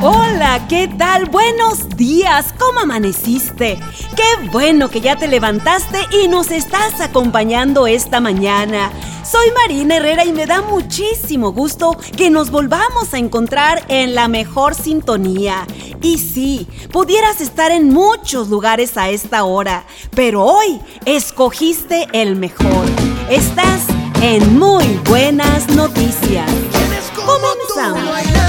Hola, ¿qué tal? Buenos días, ¿cómo amaneciste? Qué bueno que ya te levantaste y nos estás acompañando esta mañana. Soy Marina Herrera y me da muchísimo gusto que nos volvamos a encontrar en la mejor sintonía. Y sí, pudieras estar en muchos lugares a esta hora, pero hoy escogiste el mejor. Estás en Muy Buenas Noticias. Comenzamos.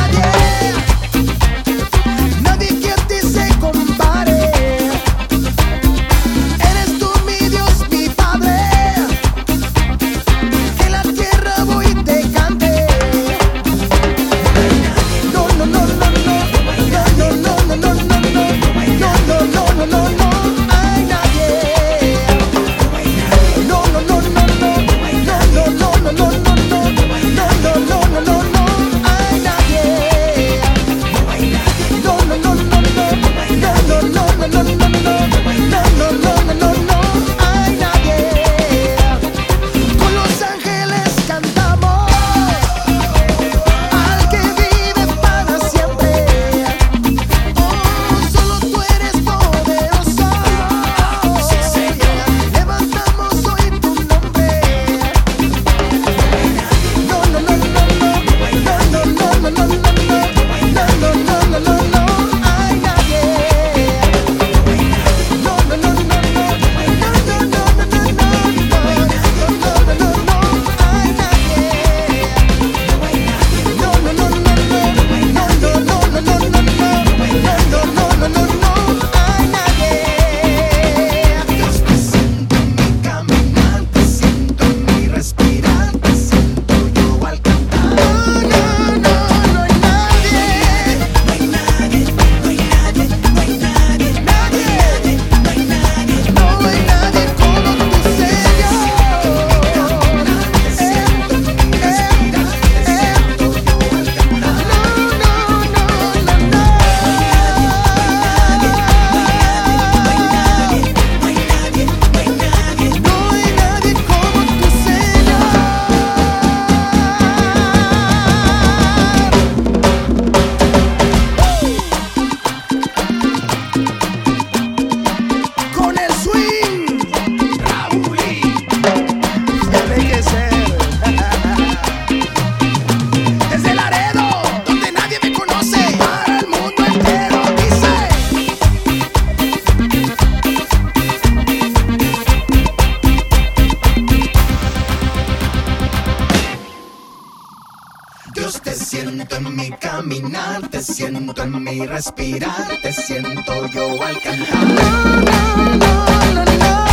Te siento en mi respirar, te siento yo al cantar. No, no, no, no, no.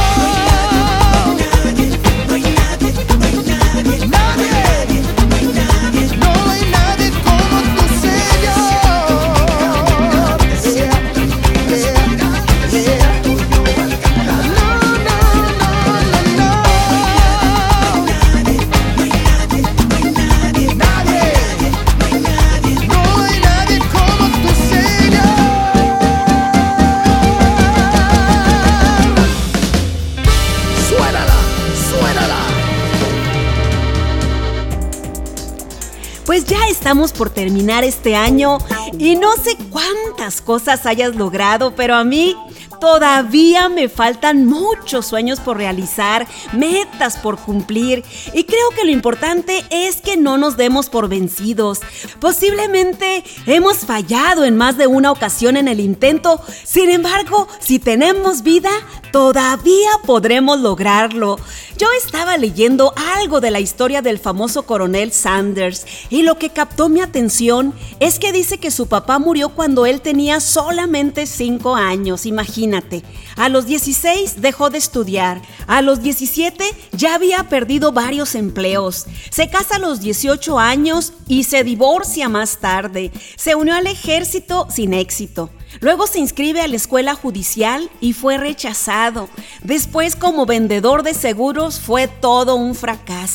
Pues ya estamos por terminar este año y no sé cuántas cosas hayas logrado, pero a mí todavía me faltan muchos sueños por realizar, metas por cumplir, y creo que lo importante es que no nos demos por vencidos. Posiblemente hemos fallado en más de una ocasión en el intento, sin embargo, si tenemos vida, todavía podremos lograrlo. Yo estaba leyendo algo de la historia del famoso coronel Sanders y lo que captó mi atención es que dice que su papá murió cuando él tenía solamente 5 años, imagínate. A los 16 dejó de estudiar, a los 17 ya había perdido varios empleos, se casa a los 18 años y se divorcia más tarde, se unió al ejército sin éxito. Luego se inscribe a la escuela judicial y fue rechazado. Después, como vendedor de seguros, fue todo un fracaso.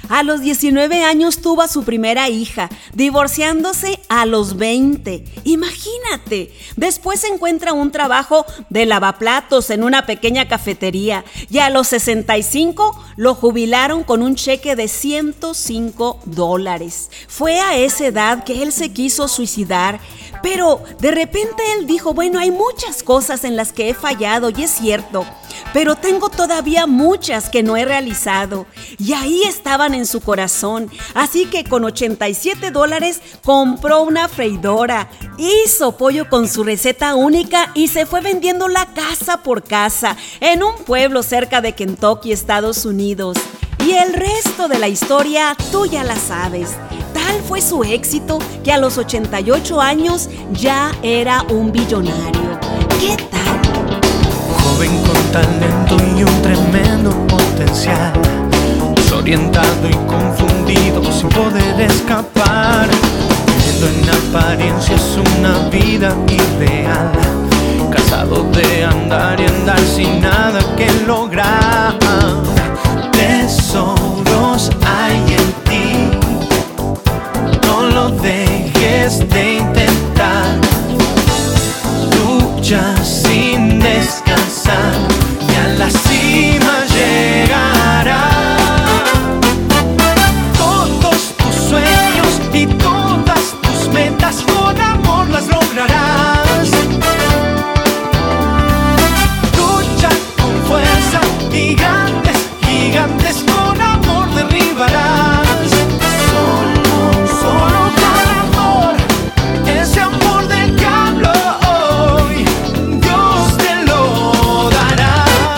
A los 19 años tuvo a su primera hija, divorciándose a los 20. Imagínate. Después encuentra un trabajo de lavaplatos en una pequeña cafetería y a los 65 lo jubilaron con un cheque de $105. Fue a esa edad que él se quiso suicidar, pero de repente él dijo, bueno, hay muchas cosas en las que he fallado y es cierto, pero tengo todavía muchas que no he realizado. Y ahí estaban en su corazón. Así que con $87 compró una freidora, hizo pollo con su receta única y se fue vendiéndola casa por casa en un pueblo cerca de Kentucky, Estados Unidos. Y el resto de la historia tú ya la sabes. Tal fue su éxito que a los 88 años ya era un billonario. ¿Qué tal? Joven con talento y un tremendo potencial, desorientado y confundido, sin poder escapar, viviendo en apariencias una vida ideal, cansado de andar y andar sin nada que lograr. Tesoros hay en ti, no lo dejes de intentar, lucha sin descansar y a la cima llegarás. Todos tus sueños y todas tus metas con amor las lograrás. Lucha con fuerza y grandes gigantes con amor derribarás. Solo con amor, ese amor del que hablo hoy, Dios te lo dará.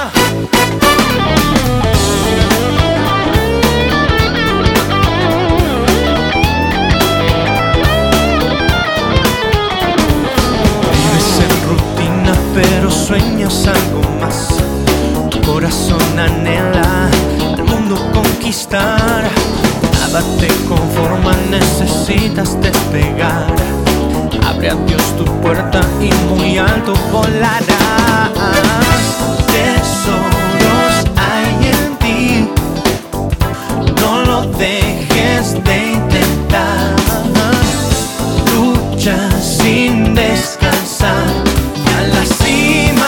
Vives en rutina pero sueñas algo más. Tu corazón anhela al mundo conquistar. Nada te conforma, necesitas despegar. Abre a Dios tu puerta y muy alto volarás. Tesoros hay en ti, no lo dejes de intentar. Lucha sin descansar y a la cima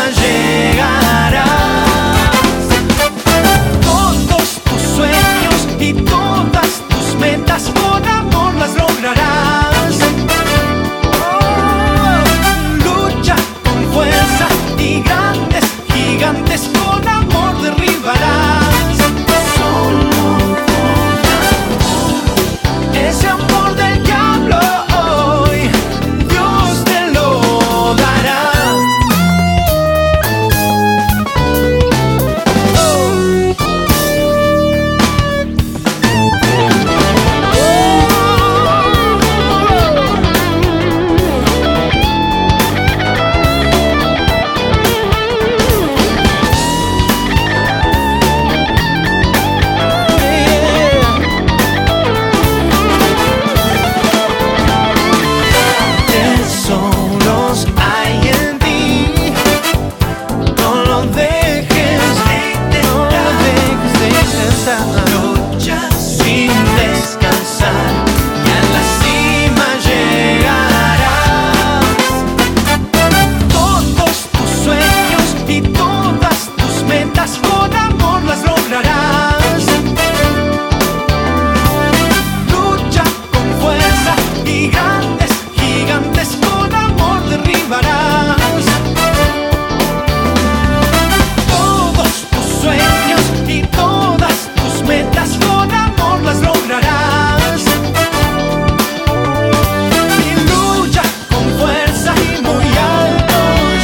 llegarás. Todos tus sueños y todas tus metas con amor las lograrás. Lucha con fuerza y grandes gigantes con amor derribarás. Solo con amor, ese amor del que hablo hoy, Dios te lo dará. Tesoros hay en ti, no lo dejes de intentar. Lucha sin descansar y a la cima llegarás. Todos tus sueños y todas tus metas con amor las lograrás. Lucha con fuerza y grandes gigantes con amor derribarás. Todos tus sueños y todas tus metas con amor las lograrás. Y lucha con fuerza y muy alto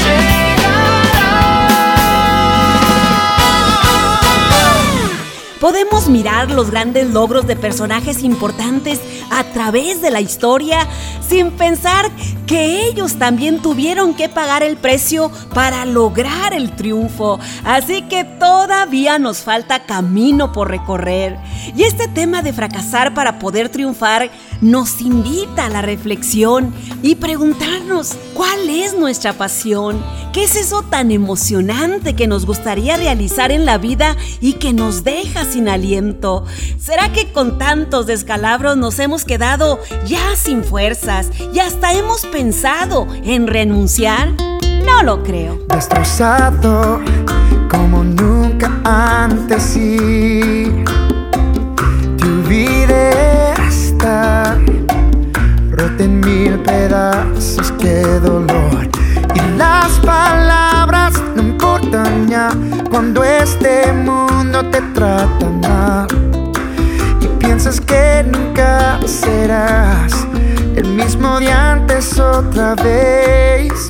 llegarás. Podemos mirar los grandes logros de personajes importantes a través de la historia sin pensar que ellos también tuvieron que pagar el precio para lograr el triunfo. Así que todavía nos falta camino por recorrer. Y este tema de fracasar para poder triunfar nos invita a la reflexión y preguntarnos cuál es nuestra pasión. ¿Qué es eso tan emocionante que nos gustaría realizar en la vida y que nos deja sin aliento? aliento. ¿Será que con tantos descalabros nos hemos quedado ya sin fuerzas y hasta hemos pensado en renunciar? No lo creo. Destrozado como nunca antes y tu vida está rota en mil pedazos, qué dolor. Y las palabras no importan ya cuando este mundo te trata mal y piensas que nunca serás el mismo de antes otra vez.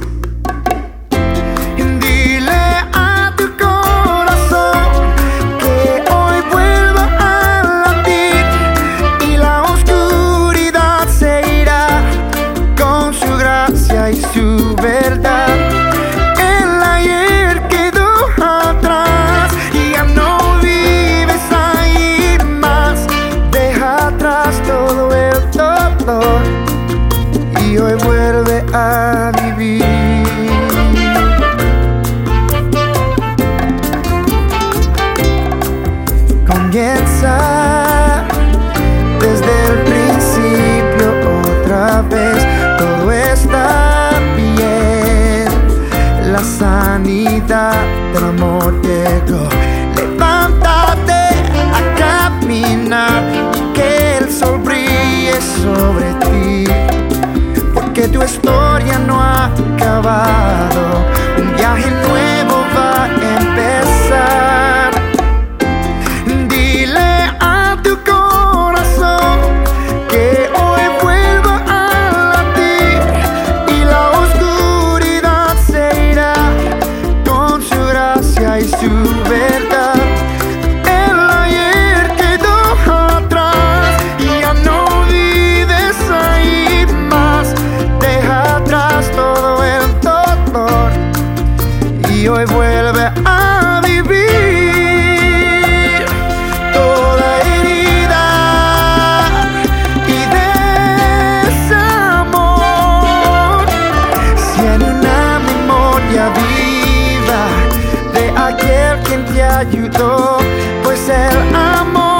Y su verdad, el ayer quedó atrás y ya no vives ahí más. Deja atrás todo el dolor y hoy vuelve a vivir. Comienza desde el principio otra vez. Todo está bien, la sanidad del amor llegó. Levántate a caminar y que el sol brille sobre ti, porque tu historia no ha acabado. Un viaje nuevo va a empezar. Dile a tu corazón que hoy vuelva a latir y la oscuridad se irá con su gracia y su verdad. El ayer quedó atrás y ya no vives ahí más. Deja atrás todo el dolor y hoy vuelve a vivir. Toda herida y desamor tiene una memoria viva de aquel quien te ayudó, pues el amor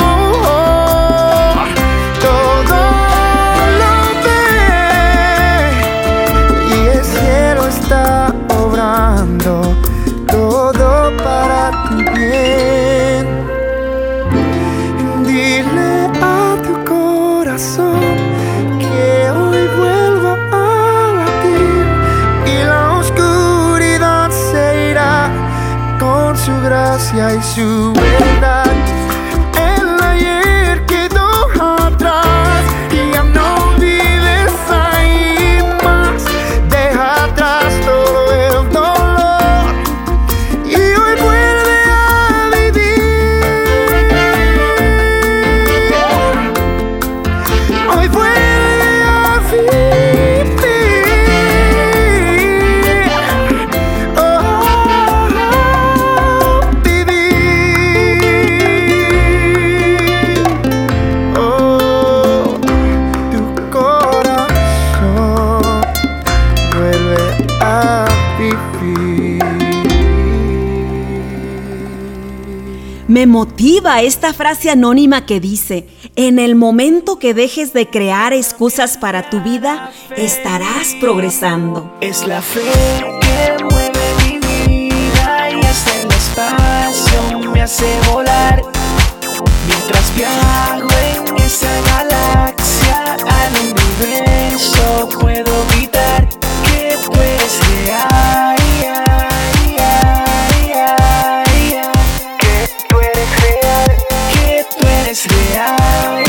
todo lo ve y el cielo está obrando todo para tu bien. Dile a tu corazón que hoy vuelva a latir y la oscuridad se irá con su gracia y su verdad. El ayer quedó atrás y ya no vives ahí más. Deja atrás todo el dolor y hoy vuelve a vivir. Hoy vuelve a vivir. Vivir. Oh, tu corazón vuelve a vivir. Me motiva esta frase anónima que dice: en el momento que dejes de crear excusas para tu vida, estarás progresando. Es la fe que mueve mi vida y hasta el espacio me hace volar. Mientras viajo en esa galaxia al universo, puedo gritar que tú eres real. Que tú eres real. Que tú eres real.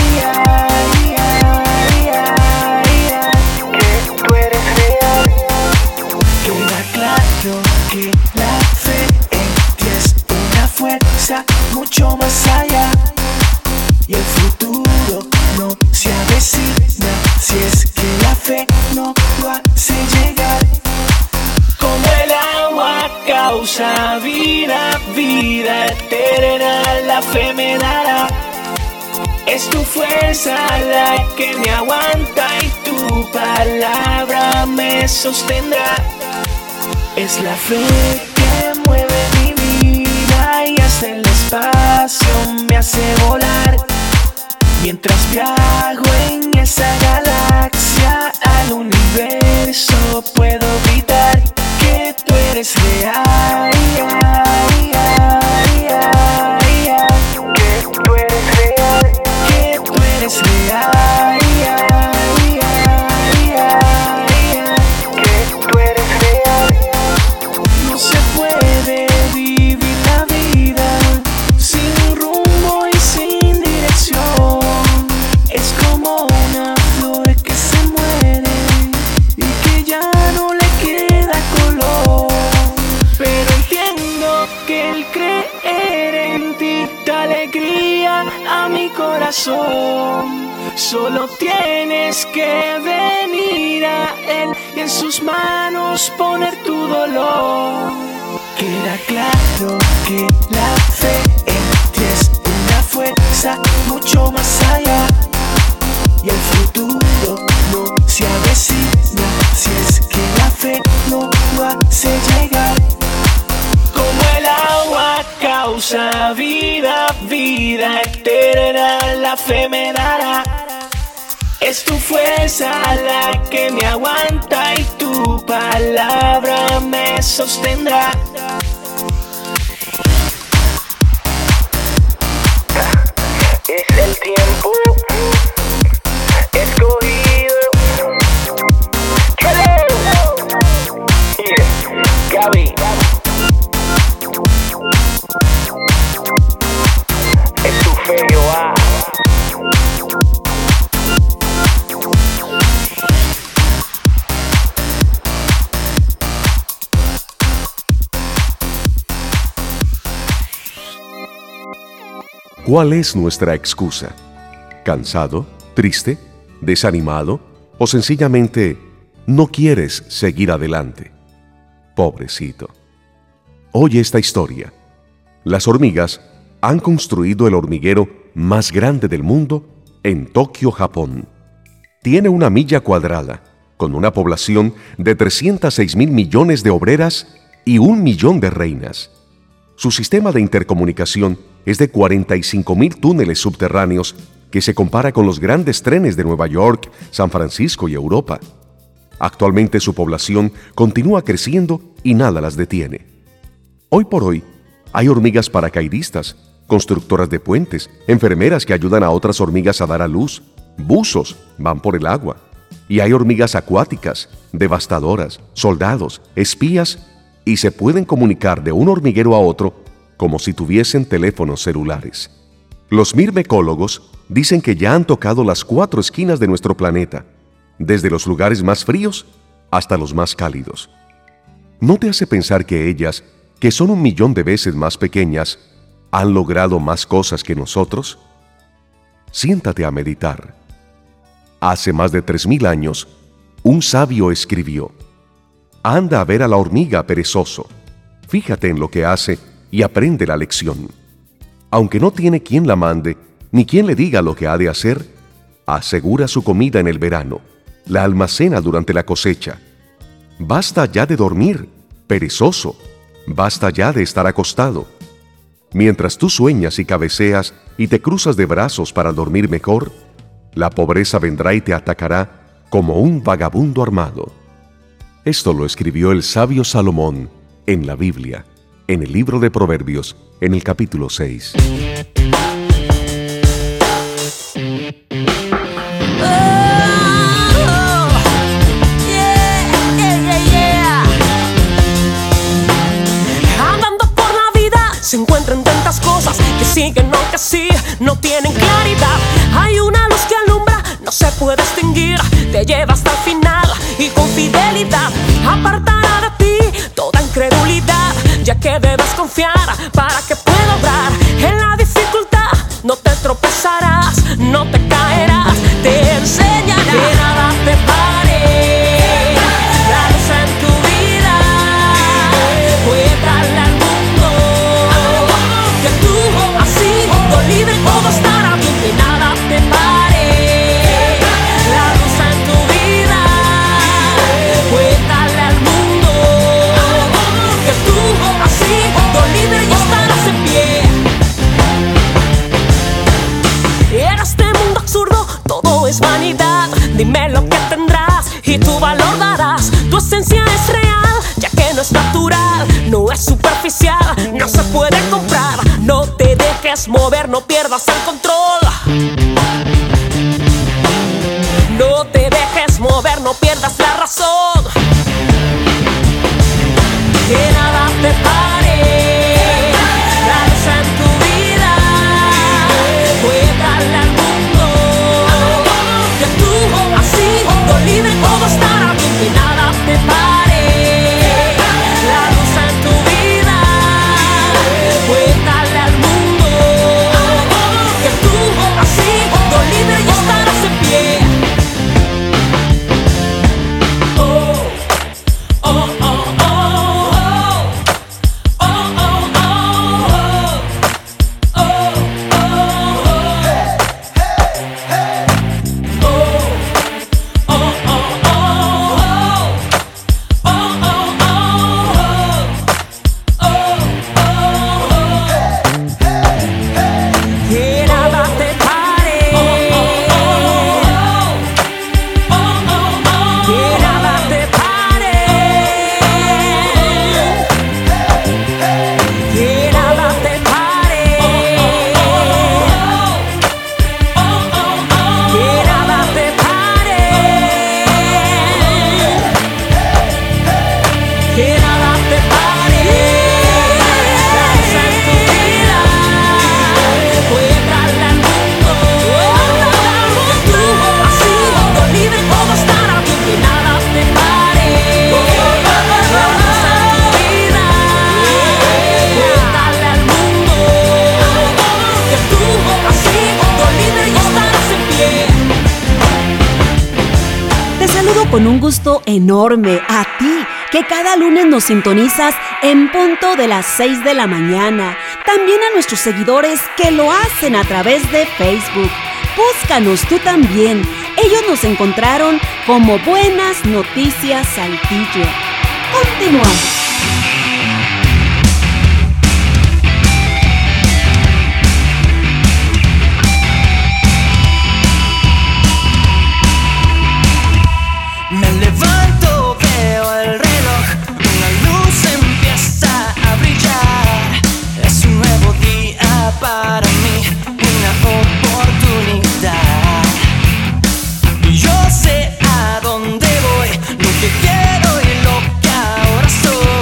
Que tú eres real. Queda claro que la fe en ti es una fuerza mucho más allá. Y el futuro no se avecina si es que la fe no lo hace llegar. Como el agua causa vida, vida eterna la fe me dará. Es tu fuerza la que me aguanta y tu palabra me sostendrá. Es la fe que mueve mi vida y hasta el espacio me me hace volar. Mientras viajo en esa galaxia al universo, puedo gritar que tú eres real. Que tú eres real. Que tú eres real. Que tú eres real. No se puede vivir la vida sin rumbo y sin dirección. Es como una flor que se muere y que ya no le queda color. Pero entiendo que el creer en ti da alegría a mi corazón. Solo tienes que venir a él y en sus manos poner tu dolor. Queda claro que la fe en ti es una fuerza mucho más allá. Y el futuro no se avecina si es que la fe no lo hace llegar. Como el agua causa vida, vida eterna la fe me dará. Es tu fuerza la que me aguanta y tu palabra me sostendrá. Es el tiempo escogido. Hello. Yeah. Gaby. Es tu fe, Joa. ¿Cuál es nuestra excusa? ¿Cansado? ¿Triste? ¿Desanimado? ¿O sencillamente no quieres seguir adelante? Pobrecito. Oye esta historia. Las hormigas han construido el hormiguero más grande del mundo en Tokio, Japón. Tiene 1 milla cuadrada, con una población de 306.000 millones de obreras y 1 millón de reinas. Su sistema de intercomunicación es de 45.000 túneles subterráneos que se compara con los grandes trenes de Nueva York, San Francisco y Europa. Actualmente su población continúa creciendo y nada las detiene. Hoy por hoy, hay hormigas paracaidistas, constructoras de puentes, enfermeras que ayudan a otras hormigas a dar a luz, buzos van por el agua, y hay hormigas acuáticas, devastadoras, soldados, espías, y se pueden comunicar de un hormiguero a otro como si tuviesen teléfonos celulares. Los mirmecólogos dicen que ya han tocado las 4 esquinas de nuestro planeta, desde los lugares más fríos hasta los más cálidos. ¿No te hace pensar que ellas, que son 1 millón de veces más pequeñas, han logrado más cosas que nosotros? Siéntate a meditar. Hace más de 3.000 años, un sabio escribió: «Anda a ver a la hormiga, perezoso. Fíjate en lo que hace y aprende la lección. Aunque no tiene quien la mande, ni quien le diga lo que ha de hacer, asegura su comida en el verano, la almacena durante la cosecha. Basta ya de dormir, perezoso, basta ya de estar acostado. Mientras tú sueñas y cabeceas y te cruzas de brazos para dormir mejor, la pobreza vendrá y te atacará como un vagabundo armado». Esto lo escribió el sabio Salomón en la Biblia, en el libro de Proverbios, en el capítulo 6. Andando por la vida se encuentran tantas cosas que siguen o que sí no tienen claridad. Hay una luz que alumbra, no se puede extinguir, te lleva hasta el final y con fidelidad apartará de ti toda incredulidad, ya que debes confiar para que pueda obrar. En la dificultad no te tropezarás, no te caerás, te enseñará que nada te pare. La luz en tu vida puede darle al mundo, que tú has sido libre, todo estará bien, que nada te pare. La luz en tu vida puede darle al mundo, que tú has sido libre y estarás en pie. puede comprar. No te dejes mover, no pierdas el control. No te dejes mover, no pierdas la razón. Que nada te pare, la luz en tu vida. Juégale al mundo, que tú así, con libre todo estará bien. Que nada te pare, la luz en tu vida. Juégale al mundo, que tú así, con libre y estarás en pie. Que nada te pare, que nada te pare, que nada te pare, que nada te pare, que nada te pare. La luz en tu vida, juégale al mundo, que tú así, con libre todo estará bien. Que nada te pare, la luz en tu vida, juégale al mundo, que tú así, con libre y estarás en pie. Te saludo con un gusto enorme a ti, que cada lunes nos sintonizas en punto de las 6 de la mañana. También a nuestros seguidores que lo hacen a través de Facebook. Búscanos tú también. Ellos nos encontraron como Buenas Noticias Saltillo. Continuamos. Me levanto, veo el reloj, una luz empieza a brillar. Es un nuevo día para mí, una oportunidad. Yo sé a dónde voy, lo que quiero y lo que ahora soy.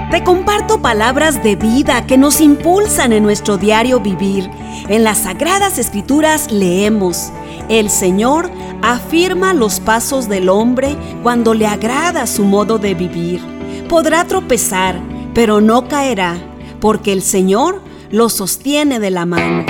Te comparto palabras de vida que nos impulsan en nuestro diario vivir. En las Sagradas Escrituras leemos: el Señor afirma los pasos del hombre cuando le agrada su modo de vivir. Podrá tropezar, pero no caerá, porque el Señor lo sostiene de la mano.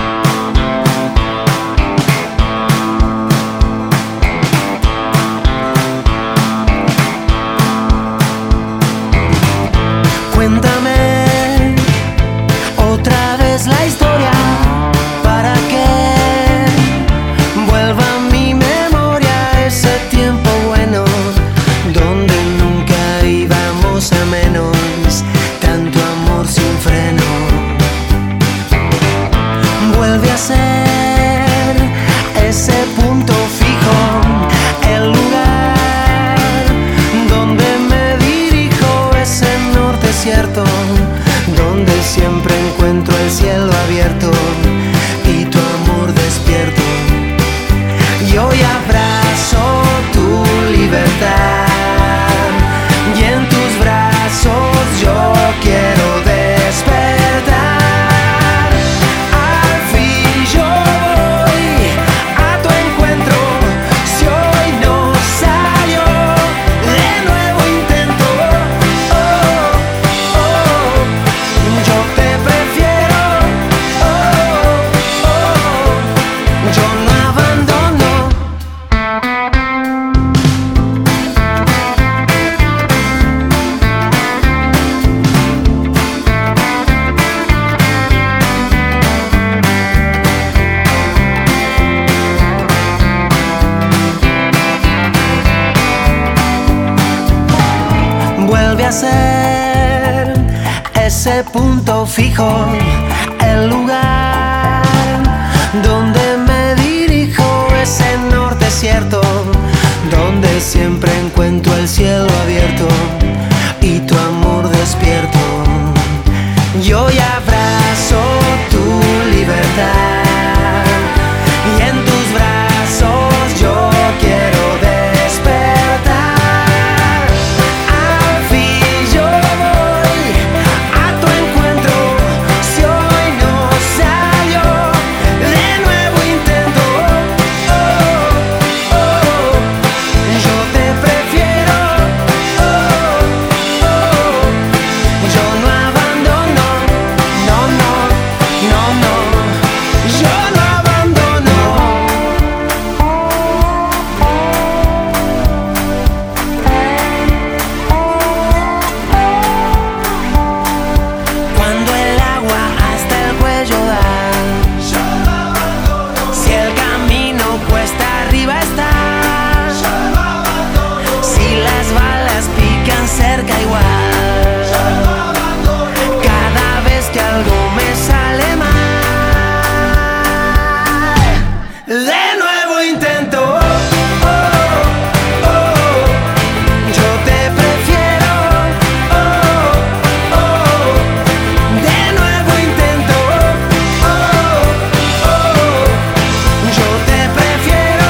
Cuéntame otra vez la historia para que vuelva a mi memoria ese tiempo bueno donde nunca íbamos a menos, tanto amor sin freno. Vuelve a ser ese punto fijo, el lugar donde me dirijo, ese norte cierto, donde siempre encuentro el cielo abierto y tu amor despierto. Y hoy abrazo tu libertad y en tus brazos yo quiero despertar. Al fin yo voy a tu encuentro, si hoy no salió, de nuevo intento. Oh, oh, yo te prefiero. Oh, oh, yo no abandono. Vuelve a ser ese punto fijo, el lugar donde me dirijo, ese norte cierto, donde siempre encuentro el cielo abierto y tu amor despierto. Yo ya abrazo tu libertad y en tus brazos yo quiero despertar. Al fin yo voy a tu encuentro, si hoy no salió, de nuevo intento. Oh, oh, yo te prefiero. Oh, oh, yo no abandono. No, no, no, no, yo no abandono. Cuando el agua hasta el cuello da, si el camino cuesta arriba está, si las balas pican cerca igual, cada vez que algo me sale mal, de nuevo intento. Oh, oh, yo te prefiero. Oh, oh, de nuevo intento. Oh, oh, yo te prefiero.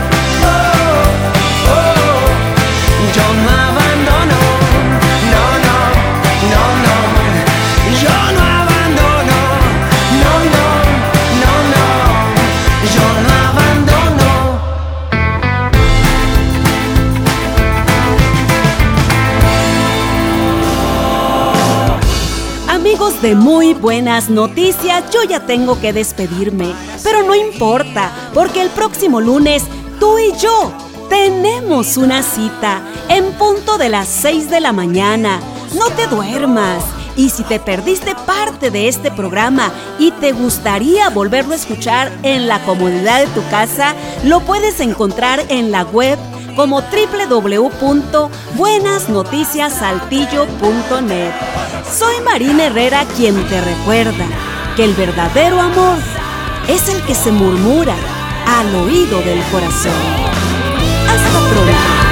Oh, oh, yo no abandono. No, no, no, no, yo no abandono. No, no, no, no, yo no abandono. Amigos de Muy Buenas Noticias, yo ya tengo que despedirme, pero no importa, porque el próximo lunes tú y yo tenemos una cita en punto de las 6 de la mañana. No te duermas. Y si te perdiste parte de este programa y te gustaría volverlo a escuchar en la comodidad de tu casa, lo puedes encontrar en la web como www.buenasnoticiassaltillo.net. Soy Marina Herrera, quien te recuerda que el verdadero amor es el que se murmura al oído del corazón. Hasta pronto.